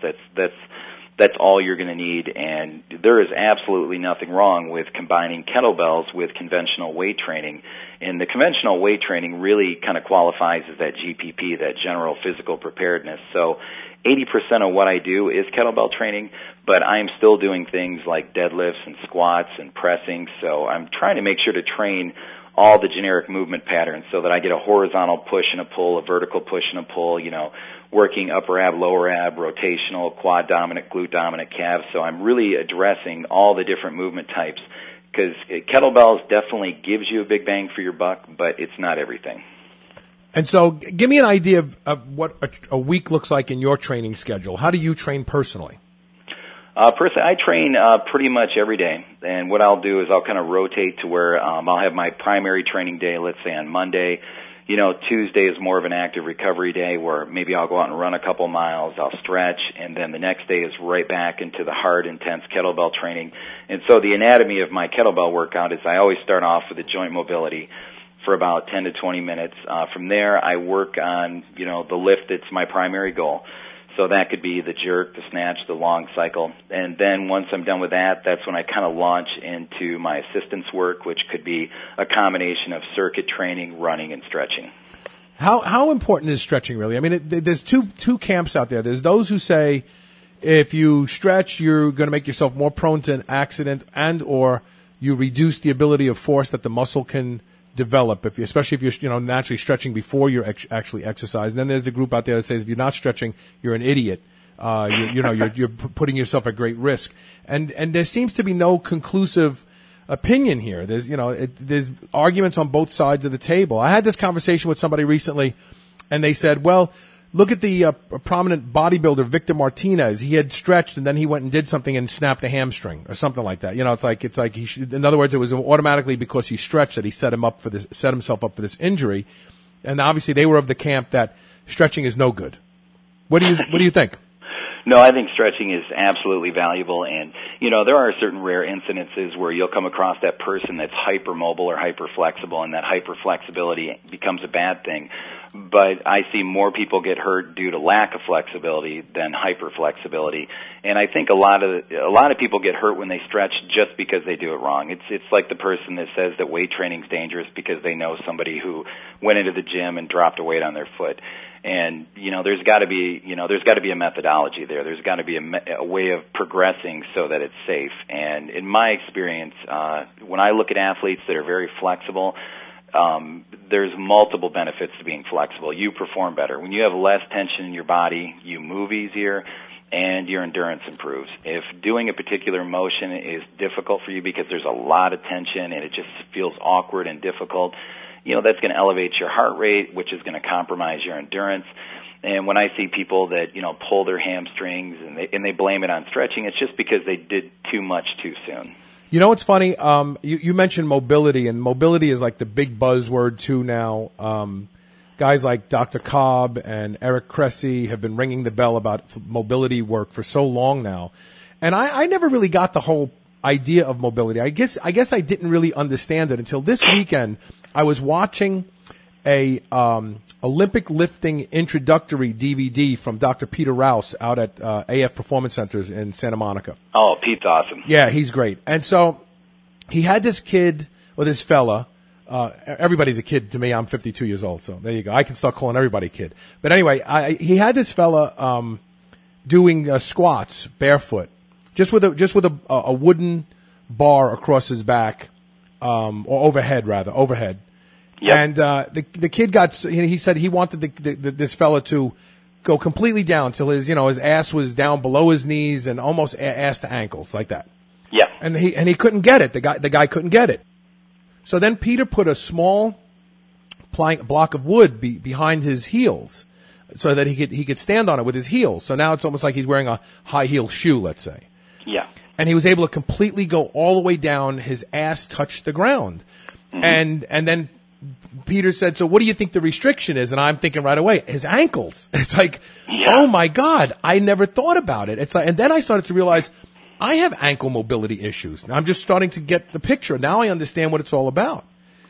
That's all you're going to need. And there is absolutely nothing wrong with combining kettlebells with conventional weight training. And the conventional weight training really kind of qualifies as that GPP, that general physical preparedness. So 80% of what I do is kettlebell training, but I'm still doing things like deadlifts and squats and pressing. So I'm trying to make sure to train all the generic movement patterns so that I get a horizontal push and a pull, a vertical push and a pull, working upper ab, lower ab, rotational, quad dominant, glute dominant, calves. So I'm really addressing all the different movement types, because kettlebells definitely gives you a big bang for your buck, but it's not everything. And so give me an idea of what a week looks like in your training schedule. How do you train personally? Personally, I train pretty much every day. And what I'll do is I'll kind of rotate to where I'll have my primary training day, let's say on Monday. Tuesday is more of an active recovery day where maybe I'll go out and run a couple miles, I'll stretch, and then the next day is right back into the hard, intense kettlebell training. And so the anatomy of my kettlebell workout is I always start off with the joint mobility. for about 10 to 20 minutes. From there, I work on, the lift that's my primary goal. So that could be the jerk, the snatch, the long cycle. And then once I'm done with that, that's when I kind of launch into my assistance work, which could be a combination of circuit training, running, and stretching. How important is stretching really? I mean, there's two camps out there. There's those who say if you stretch, you're going to make yourself more prone to an accident and or you reduce the ability of force that the muscle can develop, especially if you're naturally stretching before you're actually exercising. And then there's the group out there that says if you're not stretching, you're an idiot. You're putting yourself at great risk. And there seems to be no conclusive opinion here. There's arguments on both sides of the table. I had this conversation with somebody recently, and they said, well, look at the prominent bodybuilder Victor Martinez. He had stretched and then he went and did something and snapped a hamstring or something like that. It's like in other words, it was automatically because he stretched that he set himself up for this injury. And obviously they were of the camp that stretching is no good. What do you think? No, I think stretching is absolutely valuable, and there are certain rare incidences where you'll come across that person that's hypermobile or hyperflexible, and that hyperflexibility becomes a bad thing. But I see more people get hurt due to lack of flexibility than hyperflexibility, and I think a lot of people get hurt when they stretch just because they do it wrong. It's like the person that says that weight training is dangerous because they know somebody who went into the gym and dropped a weight on their foot. And there's got to be a methodology there. There's got to be a way of progressing so that it's safe. And in my experience, when I look at athletes that are very flexible, there's multiple benefits to being flexible. You perform better when you have less tension in your body. You move easier, and your endurance improves. If doing a particular motion is difficult for you because there's a lot of tension and it just feels awkward and difficult, that's going to elevate your heart rate, which is going to compromise your endurance. And when I see people that, pull their hamstrings and they blame it on stretching, it's just because they did too much too soon. You know what's funny? You mentioned mobility, and mobility is like the big buzzword too now. Guys like Dr. Cobb and Eric Cressy have been ringing the bell about mobility work for so long now. And I never really got the whole idea of mobility. I guess I didn't really understand it until this weekend. I was watching a Olympic lifting introductory DVD from Dr. Peter Rouse out at AF Performance Centers in Santa Monica. Oh, Pete's awesome. Yeah, he's great. And so he had this kid, or this fella. Everybody's a kid to me. I'm 52 years old, so there you go. I can start calling everybody kid. But anyway, he had this fella doing squats barefoot, just with a wooden bar across his back, or overhead. Yep. And the kid he said he wanted this fella to go completely down till his ass was down below his knees and almost ass to ankles like that. Yeah. And he couldn't get it. The guy couldn't get it. So then Peter put a small block of wood behind his heels so that he could stand on it with his heels. So now it's almost like he's wearing a high heel shoe, let's say. Yeah. And he was able to completely go all the way down. His ass touched the ground. Mm-hmm. And then Peter said, so what do you think the restriction is? And I'm thinking right away, his ankles. It's like, oh my God, I never thought about it. It's like, and then I started to realize I have ankle mobility issues. Now I'm just starting to get the picture. Now I understand what it's all about.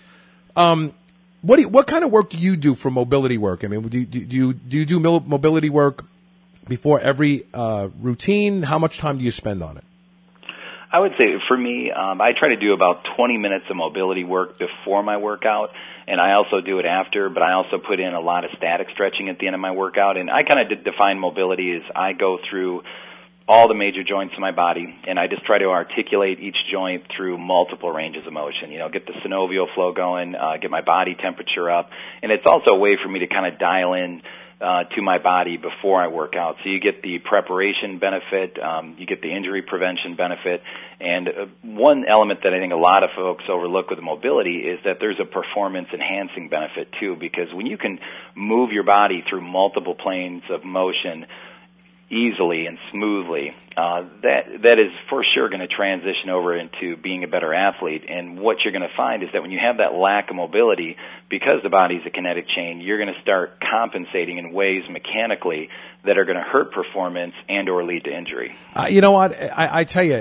What kind of work do you do for mobility work? I mean, do you do mobility work before every routine? How much time do you spend on it? I would say for me, I try to do about 20 minutes of mobility work before my workout, and I also do it after, but I also put in a lot of static stretching at the end of my workout. And I kind of define mobility as I go through all the major joints in my body, and I just try to articulate each joint through multiple ranges of motion. Get the synovial flow going, get my body temperature up, and it's also a way for me to kind of dial in to my body before I work out. So you get the preparation benefit, you get the injury prevention benefit, and one element that I think a lot of folks overlook with mobility is that there's a performance-enhancing benefit too, because when you can move your body through multiple planes of motion, easily and smoothly, that is for sure going to transition over into being a better athlete. And what you're going to find is that when you have that lack of mobility, because the body's a kinetic chain, you're going to start compensating in ways mechanically that are going to hurt performance and or lead to injury. You know what? I tell you,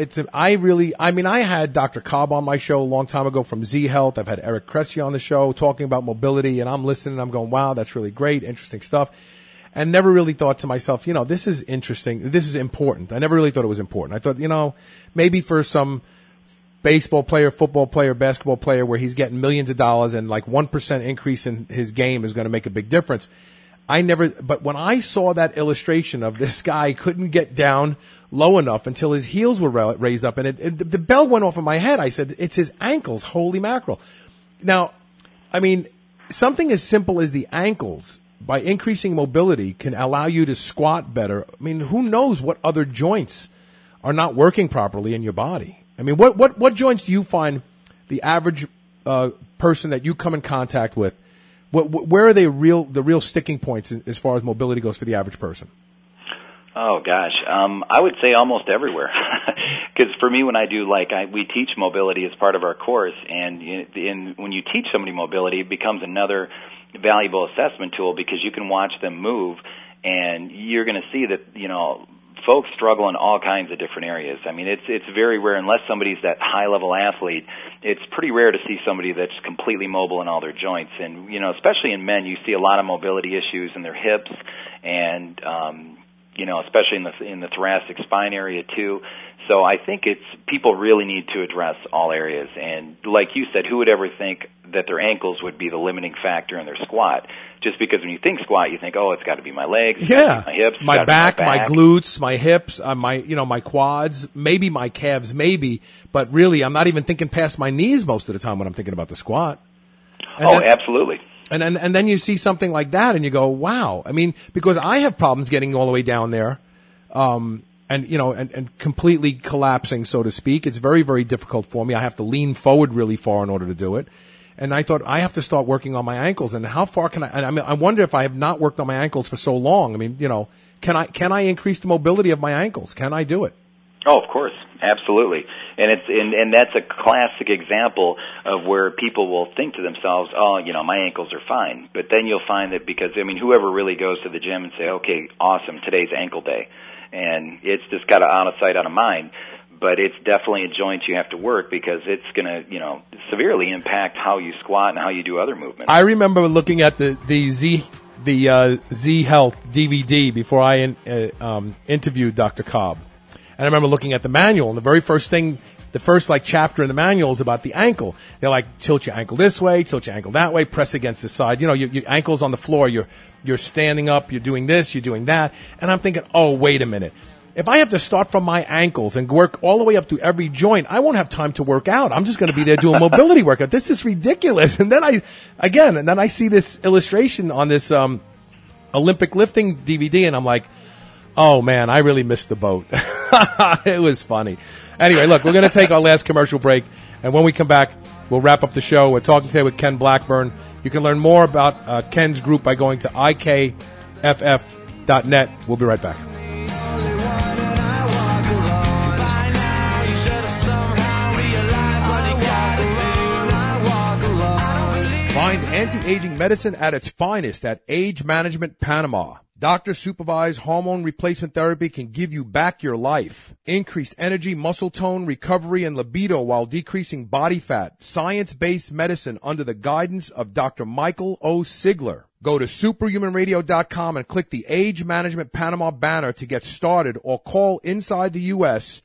I had Dr. Cobb on my show a long time ago from Z Health. I've had Eric Cressy on the show talking about mobility, and I'm listening, I'm going, wow, that's really great, interesting stuff. And never really thought to myself, this is interesting. This is important. I never really thought it was important. I thought, maybe for some baseball player, football player, basketball player where he's getting millions of dollars and like 1% increase in his game is going to make a big difference. But when I saw that illustration of this guy couldn't get down low enough until his heels were raised up and the bell went off in my head, I said, it's his ankles. Holy mackerel. Now, something as simple as the ankles, by increasing mobility, can allow you to squat better. Who knows what other joints are not working properly in your body? What joints do you find the average person that you come in contact with, where are the real sticking points as far as mobility goes for the average person? Oh gosh, I would say almost everywhere. Because for me, when I do we teach mobility as part of our course, and when you teach somebody mobility, it becomes another valuable assessment tool because you can watch them move, and you're going to see that folks struggle in all kinds of different areas. It's very rare, unless somebody's that high-level athlete, it's pretty rare to see somebody that's completely mobile in all their joints. And, especially in men, you see a lot of mobility issues in their hips and, especially in the thoracic spine area too. So I think people really need to address all areas. And like you said, who would ever think that their ankles would be the limiting factor in their squat? Just because when you think squat, you think, oh, it's got to be my legs, my hips, my back, my glutes, my hips, my quads, maybe my calves, maybe. But really, I'm not even thinking past my knees most of the time when I'm thinking about the squat. Absolutely. And then you see something like that and you go, wow. Because I have problems getting all the way down there. And completely collapsing, so to speak. It's very, very difficult for me. I have to lean forward really far in order to do it. And I thought I have to start working on my ankles. And how far can I? And I wonder if I have not worked on my ankles for so long. Can I increase the mobility of my ankles? Can I do it? Oh, of course, absolutely. And that's a classic example of where people will think to themselves, oh, my ankles are fine. But then you'll find that because whoever really goes to the gym and say, okay, awesome, today's ankle day. And it's just got out of sight, out of mind. But it's definitely a joint you have to work because it's going to, severely impact how you squat and how you do other movements. I remember looking at the Z Health DVD before I interviewed Dr. Cobb. And I remember looking at the manual, and the very first thing, the first chapter in the manual is about the ankle. They're like, tilt your ankle this way, tilt your ankle that way, press against the side. Your ankle's on the floor, you're standing up, you're doing this, you're doing that. And I'm thinking, oh, wait a minute. If I have to start from my ankles and work all the way up to every joint, I won't have time to work out. I'm just going to be there doing mobility workout. This is ridiculous. And then I see this illustration on this Olympic lifting DVD, and I'm like, oh man, I really missed the boat. It was funny. Anyway, look, we're going to take our last commercial break, and when we come back, we'll wrap up the show. We're talking today with Ken Blackburn. You can learn more about Ken's group by going to ikff.net. We'll be right back. Find anti-aging medicine at its finest at Age Management Panama. Doctor-supervised hormone replacement therapy can give you back your life. Increased energy, muscle tone, recovery, and libido while decreasing body fat. Science-based medicine under the guidance of Dr. Michael O. Sigler. Go to superhumanradio.com and click the Age Management Panama banner to get started, or call inside the U.S.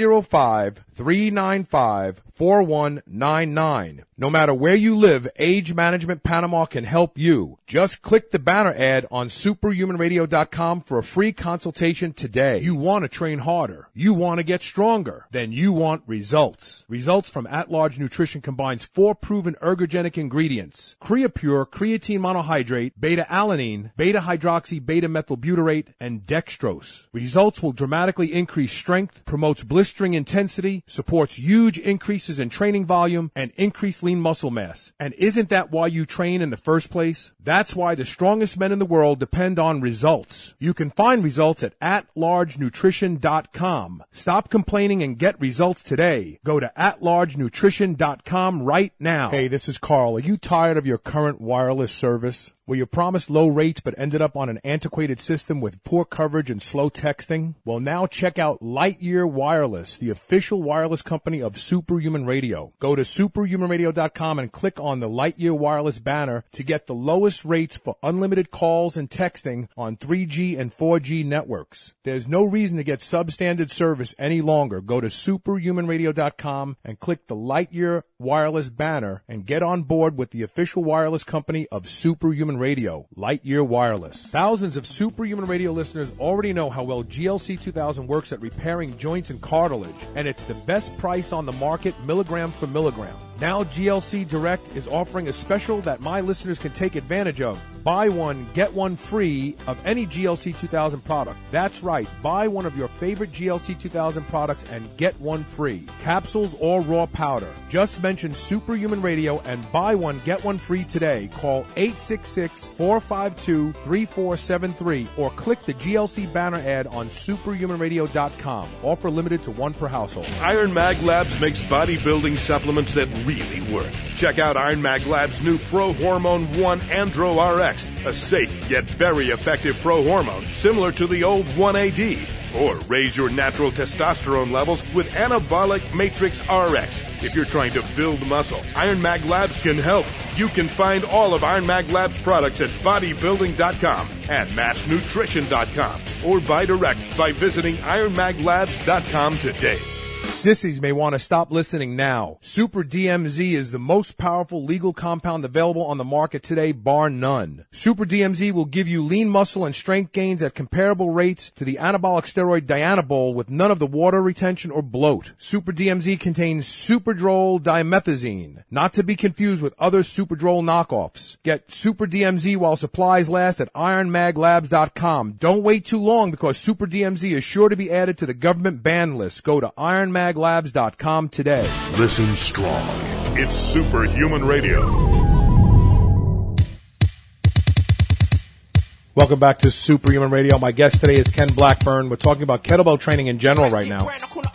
305-395-4199. No matter where you live, Age Management Panama can help you. Just click the banner ad on superhumanradio.com for a free consultation today. You want to train harder. You want to get stronger. Then you want results. Results from At-Large Nutrition combines 4 proven ergogenic ingredients: Creapure, creatine monohydrate, beta-alanine, beta-hydroxy, beta-methylbutyrate, and dextrose. Results will dramatically increase strength, promotes blistering intensity, supports huge increases increases in training volume and increased lean muscle mass. And isn't that why you train in the first place? That's why the strongest men in the world depend on results. You can find results at atlargenutrition.com. Stop complaining and get results today. Go to atlargenutrition.com right now. Hey, this is Carl. Are you tired of your current wireless service? Were you promised low rates but ended up on an antiquated system with poor coverage and slow texting? Well, now check out Lightyear Wireless, the official wireless company of Superhuman Radio. Go to superhumanradio.com and click on the Lightyear Wireless banner to get the lowest rates for unlimited calls and texting on 3G and 4G networks. There's no reason to get substandard service any longer. Go to superhumanradio.com and click the Lightyear Wireless banner and get on board with the official wireless company of Superhuman Radio, Lightyear Wireless. Thousands of Superhuman Radio listeners already know how well GLC 2000 works at repairing joints and cartilage, and it's the best price on the market, milligram for milligram. Now GLC Direct is offering a special that my listeners can take advantage of. Buy one, get one free of any GLC 2000 product. That's right. Buy one of your favorite GLC 2000 products and get one free. Capsules or raw powder. Just mention Superhuman Radio and buy one, get one free today. Call 866-452-3473 or click the GLC banner ad on superhumanradio.com. Offer limited to one per household. Iron Mag Labs makes bodybuilding supplements that really work. Check out Iron Mag Labs' new Pro Hormone 1 Andro RX, a safe yet very effective pro hormone similar to the old 1AD. Or raise your natural testosterone levels with Anabolic Matrix RX. If you're trying to build muscle, Iron Mag Labs can help. You can find all of Iron Mag Labs products at bodybuilding.com and matchnutrition.com or buy direct by visiting ironmaglabs.com today. Sissies may want to stop listening now. Super DMZ is the most powerful legal compound available on the market today, bar none. Super DMZ will give you lean muscle and strength gains at comparable rates to the anabolic steroid Dianabol with none of the water retention or bloat. Super DMZ contains Superdrol dimethazine, not to be confused with other Superdrol knockoffs. Get Super DMZ while supplies last at ironmaglabs.com. Don't wait too long because Super DMZ is sure to be added to the government ban list. Go to ironmaglabs.com today. Listen strong. It's Superhuman Radio. Welcome back to Superhuman Radio. My guest today is Ken Blackburn. We're talking about kettlebell training in general right now.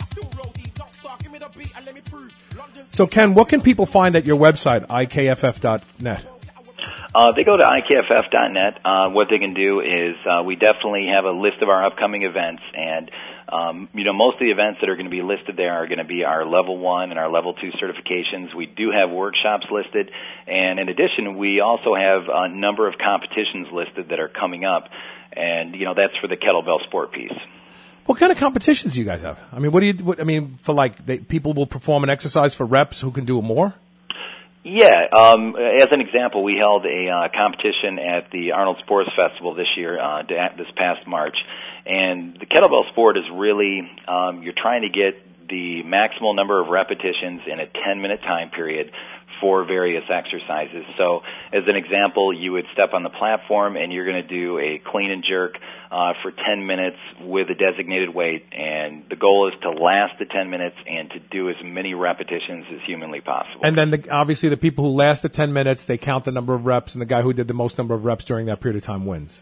So, Ken, what can people find at your website, ikff.net? They go to ikff.net. What they can do is we definitely have a list of our upcoming events, and most of the events that are going to be listed there are going to be our level 1 and our level 2 certifications. We do have workshops listed, and in addition, we also have a number of competitions listed that are coming up, and that's for the kettlebell sport piece. What kind of competitions do you guys have? I mean, people will perform an exercise for reps who can do it more? Yeah, as an example, we held a competition at the Arnold Sports Festival this year, this past March, and the kettlebell sport is really, you're trying to get the maximal number of repetitions in a 10-minute time period for various exercises. So, as an example, you would step on the platform and you're going to do a clean and jerk for 10 minutes with a designated weight, and the goal is to last the 10 minutes and to do as many repetitions as humanly possible. And then, obviously, the people who last the 10 minutes, they count the number of reps, and the guy who did the most number of reps during that period of time wins.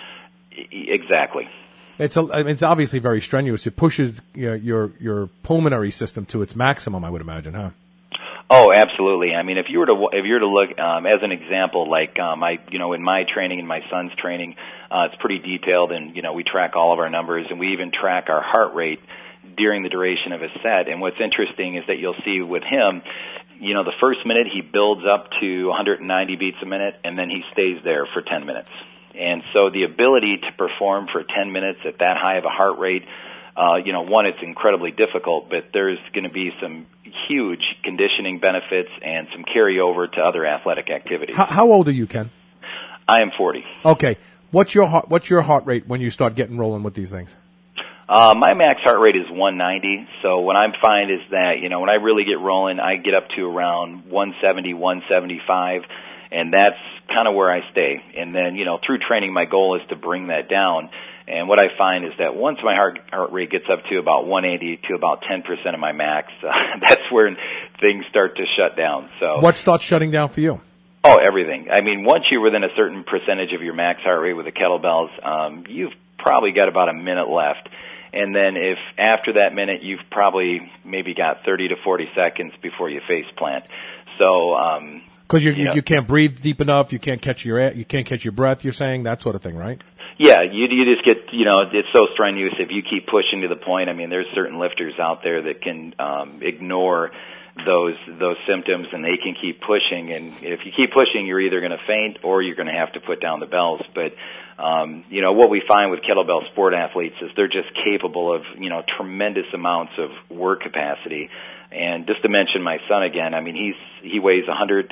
Exactly. It's obviously very strenuous. It pushes your pulmonary system to its maximum, I would imagine, huh? Oh, absolutely. I mean, if you were to look as an example, like in my training and my son's training, it's pretty detailed, and we track all of our numbers, and we even track our heart rate during the duration of a set. And what's interesting is that you'll see with him, the first minute he builds up to 190 beats a minute, and then he stays there for 10 minutes. And so the ability to perform for 10 minutes at that high of a heart rate, one, it's incredibly difficult, but there's going to be some huge conditioning benefits and some carryover to other athletic activities. How old are you, Ken? I am 40. Okay. What's your heart rate when you start getting rolling with these things? My max heart rate is 190. So what I find is that, when I really get rolling, I get up to around 170, 175, and that's kind of where I stay. And then, through training, my goal is to bring that down. And what I find is that once my heart rate gets up to about 180 to about 10% of my max, that's where things start to shut down. So what starts shutting down for you? Oh, everything. I mean, once you're within a certain percentage of your max heart rate with the kettlebells, you've probably got about a minute left. And then if after that minute, you've probably maybe got 30 to 40 seconds before you face plant. So, because you can't breathe deep enough, you can't catch your breath. You're saying that sort of thing, right? Yeah, you just get, it's so strenuous if you keep pushing to the point. I mean, there's certain lifters out there that can ignore those symptoms, and they can keep pushing. And if you keep pushing, you're either going to faint or you're going to have to put down the bells. But what we find with kettlebell sport athletes is they're just capable of tremendous amounts of work capacity. And just to mention my son again, I mean, he weighs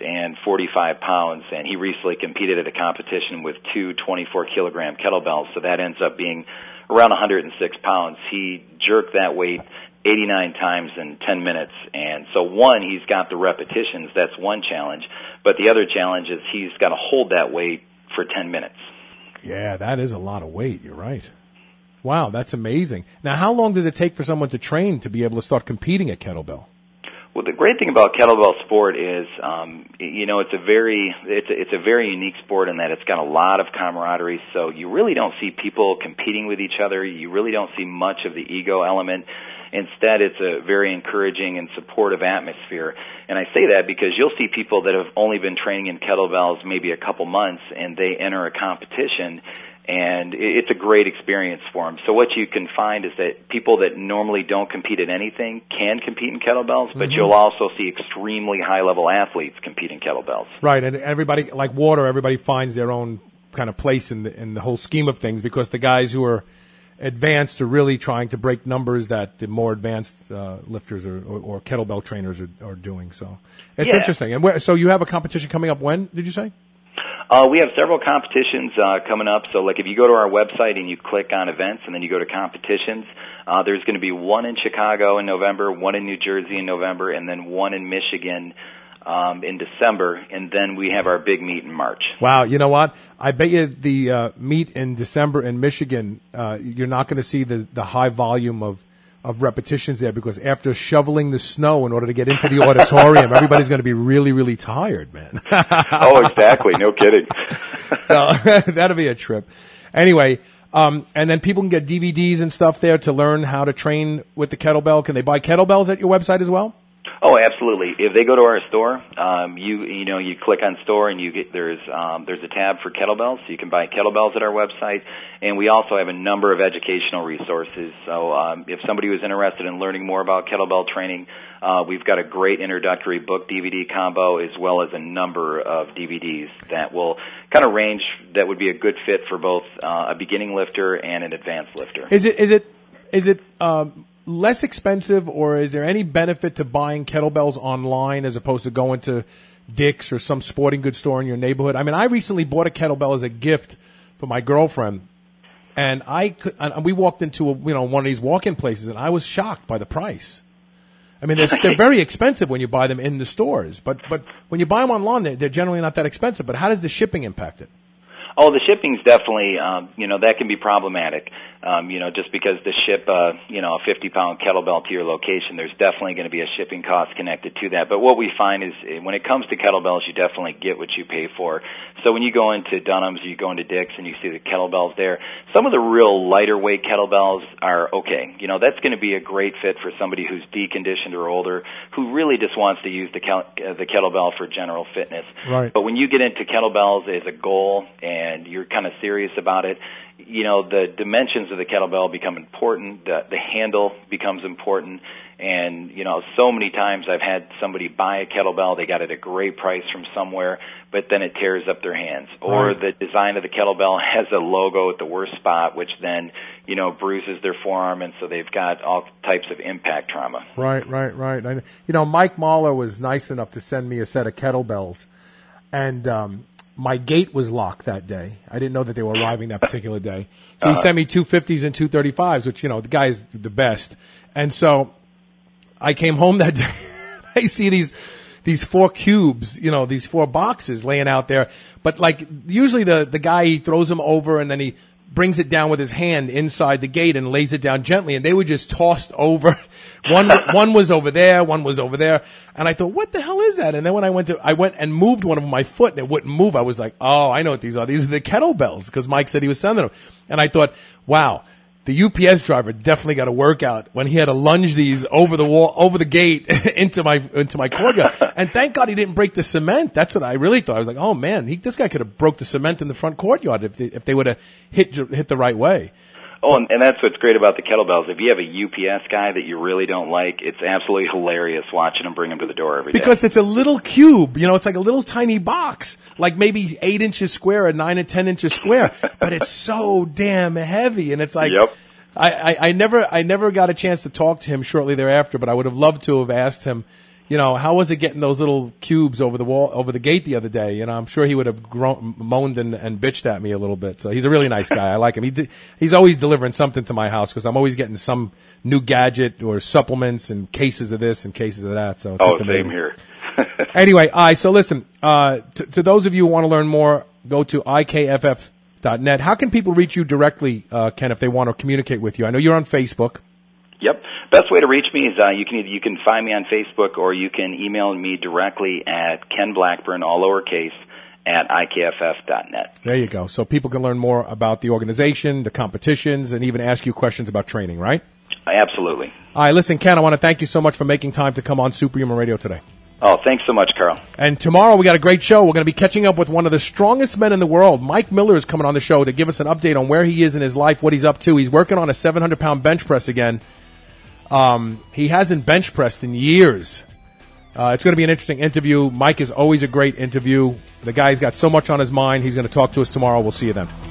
145 pounds, and he recently competed at a competition with two 24-kilogram kettlebells, so that ends up being around 106 pounds. He jerked that weight 89 times in 10 minutes, and so he's got the repetitions, that's one challenge, but the other challenge is he's got to hold that weight for 10 minutes. Yeah, that is a lot of weight, you're right. Wow, that's amazing. Now, how long does it take for someone to train to be able to start competing at kettlebell? Well, the great thing about kettlebell sport is, it's a very unique sport in that it's got a lot of camaraderie. So you really don't see people competing with each other. You really don't see much of the ego element. Instead, it's a very encouraging and supportive atmosphere. And I say that because you'll see people that have only been training in kettlebells maybe a couple months, and they enter a competition, and it's a great experience for them. So what you can find is that people that normally don't compete at anything can compete in kettlebells, but you'll also see extremely high-level athletes compete in kettlebells. Right, and everybody, like water, everybody finds their own kind of place in the whole scheme of things, because the guys who are advanced are really trying to break numbers that the more advanced lifters or kettlebell trainers are doing. So it's interesting. And so you have a competition coming up when, did you say? We have several competitions coming up. So, like, if you go to our website and you click on events and then you go to competitions, there's going to be one in Chicago in November, one in New Jersey in November, and then one in Michigan in December. And then we have our big meet in March. Wow, you know what? I bet you the meet in December in Michigan, you're not going to see the high volume of repetitions there, because after shoveling the snow in order to get into the auditorium, everybody's going to be really, really tired, man. Oh, exactly. No kidding. So that'll be a trip. Anyway, and then people can get DVDs and stuff there to learn how to train with the kettlebell. Can they buy kettlebells at your website as well? Oh, absolutely. If they go to our store, you click on store and there's a tab for kettlebells, so you can buy kettlebells at our website, and we also have a number of educational resources. So if somebody was interested in learning more about kettlebell training, we've got a great introductory book DVD combo, as well as a number of DVDs that will kind of range, that would be a good fit for both a beginning lifter and an advanced lifter. Is it less expensive, or is there any benefit to buying kettlebells online as opposed to going to Dick's or some sporting goods store in your neighborhood? I mean, I recently bought a kettlebell as a gift for my girlfriend, and we walked into one of these walk-in places, and I was shocked by the price. I mean, they're very expensive when you buy them in the stores, but when you buy them online, they're generally not that expensive. But how does the shipping impact it? Oh, the shipping's definitely, that can be problematic. Just because to ship a 50-pound kettlebell to your location, there's definitely going to be a shipping cost connected to that. But what we find is when it comes to kettlebells, you definitely get what you pay for. So when you go into Dunham's, or you go into Dick's, and you see the kettlebells there, some of the real lighter weight kettlebells are okay. That's going to be a great fit for somebody who's deconditioned or older, who really just wants to use the kettlebell for general fitness. Right. But when you get into kettlebells as a goal and you're kind of serious about it, the dimensions of the kettlebell become important, the handle becomes important, and, so many times I've had somebody buy a kettlebell, they got it at a great price from somewhere, but then it tears up their hands. Or right. The design of the kettlebell has a logo at the worst spot, which then, bruises their forearm, and so they've got all types of impact trauma. Right. Mike Mahler was nice enough to send me a set of kettlebells, and my gate was locked that day. I didn't know that they were arriving that particular day. So he sent me 250s and 235s, which, the guy's the best. And so I came home that day. I see these 4 cubes, these 4 boxes laying out there. But, like, usually the guy, he throws them over and then he brings it down with his hand inside the gate and lays it down gently, and they were just tossed over. One was over there, one was over there, and I thought, what the hell is that? And then when I went and moved one of them my foot, and it wouldn't move. I was like, oh, I know what these are. These are the kettlebells, because Mike said he was sending them. And I thought, wow, the UPS driver definitely got a workout when he had to lunge these over the wall, over the gate into my courtyard. And thank God he didn't break the cement. That's what I really thought. I was like, oh man, this guy could have broke the cement in the front courtyard if they would have hit the right way. Oh, and that's what's great about the kettlebells. If you have a UPS guy that you really don't like, it's absolutely hilarious watching him bring them to the door every day. Because it's a little cube, it's like a little tiny box, like maybe 8 inches square or 9 or 10 inches square, but it's so damn heavy, and it's like, yep. I never got a chance to talk to him shortly thereafter, but I would have loved to have asked him, how was it getting those little cubes over the gate the other day? I'm sure he would have moaned and bitched at me a little bit. So he's a really nice guy. I like him. He's always delivering something to my house because I'm always getting some new gadget or supplements and cases of this and cases of that. So it's just amazing. Same here. Anyway, so listen, to those of you who want to learn more, go to IKFF.net. How can people reach you directly, Ken, if they want to communicate with you? I know you're on Facebook. Yep. Best way to reach me is you can find me on Facebook, or you can email me directly at Ken Blackburn, all lowercase, at IKFF.net. There you go. So people can learn more about the organization, the competitions, and even ask you questions about training, right? Absolutely. All right, listen, Ken, I want to thank you so much for making time to come on Superhuman Radio today. Oh, thanks so much, Carl. And tomorrow we got a great show. We're going to be catching up with one of the strongest men in the world. Mike Miller is coming on the show to give us an update on where he is in his life, what he's up to. He's working on a 700-pound bench press again. He hasn't bench pressed in years. It's going to be an interesting interview. Mike is always a great interview. The guy's got so much on his mind. He's going to talk to us tomorrow. We'll see you then.